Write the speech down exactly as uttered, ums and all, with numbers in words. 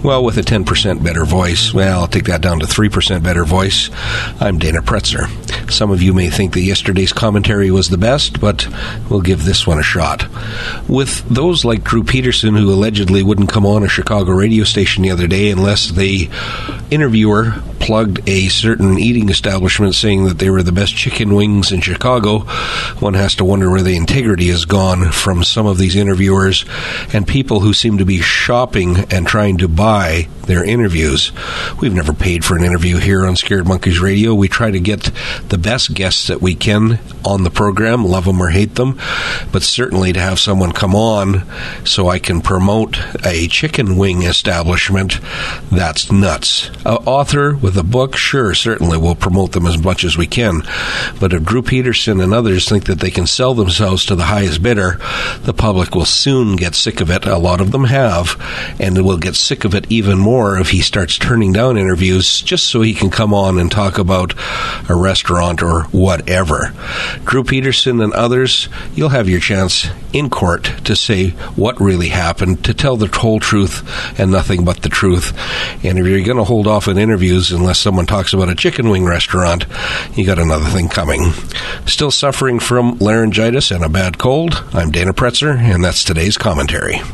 Well, with a ten percent better voice, well, I'll take that down to three percent better voice. I'm Dana Pretzer. Some of you may think that yesterday's commentary was the best, but we'll give this one a shot. With those like Drew Peterson, who allegedly wouldn't come on a Chicago radio station the other day unless the interviewer plugged a certain eating establishment saying that they were the best chicken wings in Chicago, one has to wonder where the integrity has gone from some of these interviewers and people who seem to be shopping and trying to buy their interviews. We've never paid for an interview here on Scared Monkeys Radio. We try to get the best guests that we can on the program, love them or hate them, but certainly to have someone come on so I can promote a chicken wing establishment, that's nuts. An author with a book, sure, certainly we'll promote them as much as we can, but if Drew Peterson and others think that they can sell themselves to the highest bidder, the public will soon get sick of it. A lot of them have, and will get sick of it even more if he starts turning down interviews just so he can come on and talk about a restaurant or whatever. Drew Peterson and others, you'll have your chance in court to say what really happened, to tell the whole truth and nothing but the truth. And if you're going to hold off on interviews unless someone talks about a chicken wing restaurant, you got another thing coming. Still suffering from laryngitis and a bad cold? I'm Dana Pretzer, and that's today's commentary.